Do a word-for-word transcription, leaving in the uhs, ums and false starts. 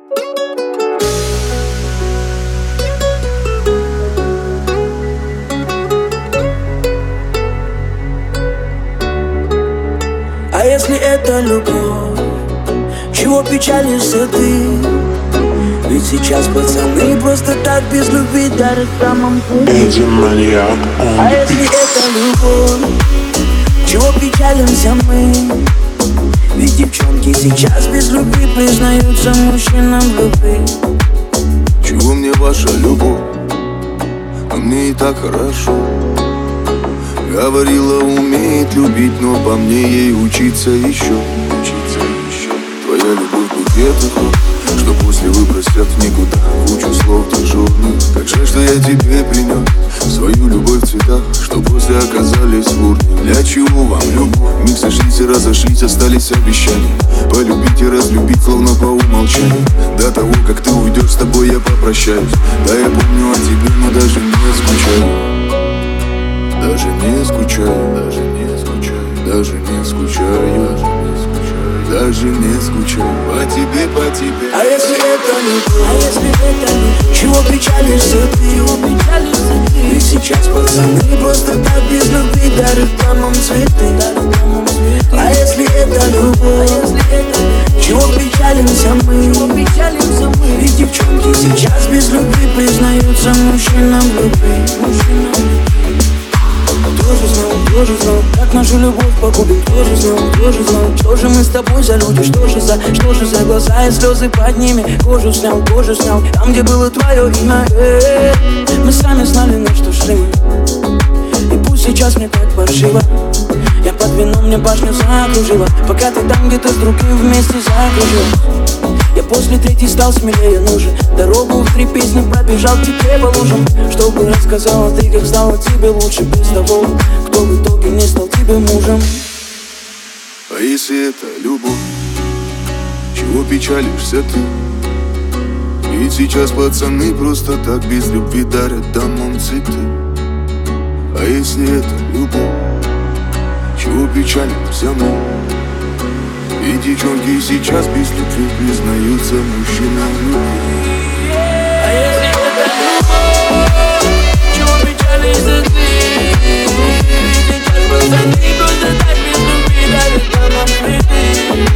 А если это любовь, чего печалишься ты? Ведь сейчас пацаны просто так без любви дарят самым. А если это любовь, чего печалимся мы? Ведь девчонки сейчас без любви признаются мужчинам в любви. Чего мне ваша любовь? А мне и так хорошо. Говорила, умеет любить, но по мне ей учиться еще. Учиться еще. Твоя любовь букетах, что после выбросят в никуда кучу слов дежурных. Как жаль, что я тебе принес свою любовь в цветах, что после оказались в урне. Для чего вам любовь? Миг сошлись и разошлись, остались обещания полюбить и разлюбить, словно по умолчанию. До того, как ты уйдешь, с тобой я попрощаюсь. Да, я помню о тебе, но даже не скучаю. Даже не скучаю, даже не скучаю, даже не скучаю, даже не скучаю по тебе, по тебе. А если это любовь, а если это любовь, чего печалишься ты, чего печалишься ты? Ведь сейчас пацаны просто так без любви дарят дамам цветы. А если это любовь, а если это любовь, чего печалимся мы, чего печалимся мы? Ведь девчонки сейчас без любви признаются мужчинам в любви. Тоже знал, тоже знал, как нашу любовь погубим. Тоже знал, тоже знал, что же мы с тобой за люди, что же за, что же за глаза и слезы под ними. Кожу снял, кожу снял, там, где было твое имя. Э-э-э. Мы сами знали, на что шли мы. И пусть сейчас мне так паршиво, я под вином, мне башню закружила, пока ты там где-то с другим вместе закружил. Я после третьей стал смелее, нужен. Дорогу в три песни пробежал тебе по лужам, чтобы рассказала ты, как стало тебе лучше без того, кто в итоге не стал тебе мужем. А если это любовь, чего печалишься ты? Ведь сейчас пацаны просто так без любви дарят дамам цветы. А если это любовь, чего печалимся мы? И девчонки сейчас без любви признаются мужчинам в любви. А если это любовь, чего печалишься ты? Ведь сейчас пацаны просто так без любви дарят дамам цветы.